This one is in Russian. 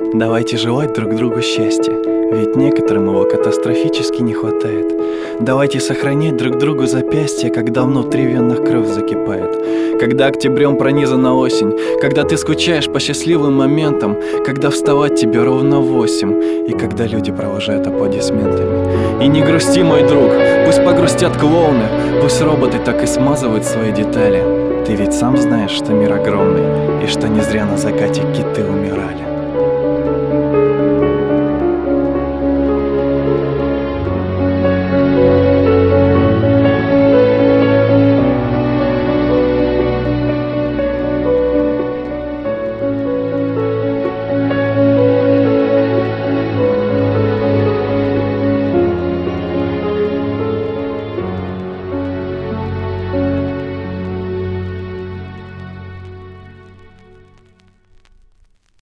Давайте желать друг другу счастья, ведь некоторым его катастрофически не хватает. Давайте сохранять друг другу запястья, когда внутри венах кровь закипает. Когда октябрем пронизана осень, когда ты скучаешь по счастливым моментам, когда вставать тебе ровно в 8, и когда люди провожают аплодисментами. И не грусти, мой друг, пусть погрустят клоуны, пусть роботы так и смазывают свои детали. Ты ведь сам знаешь, что мир огромный, и что не зря на закате киты умирали.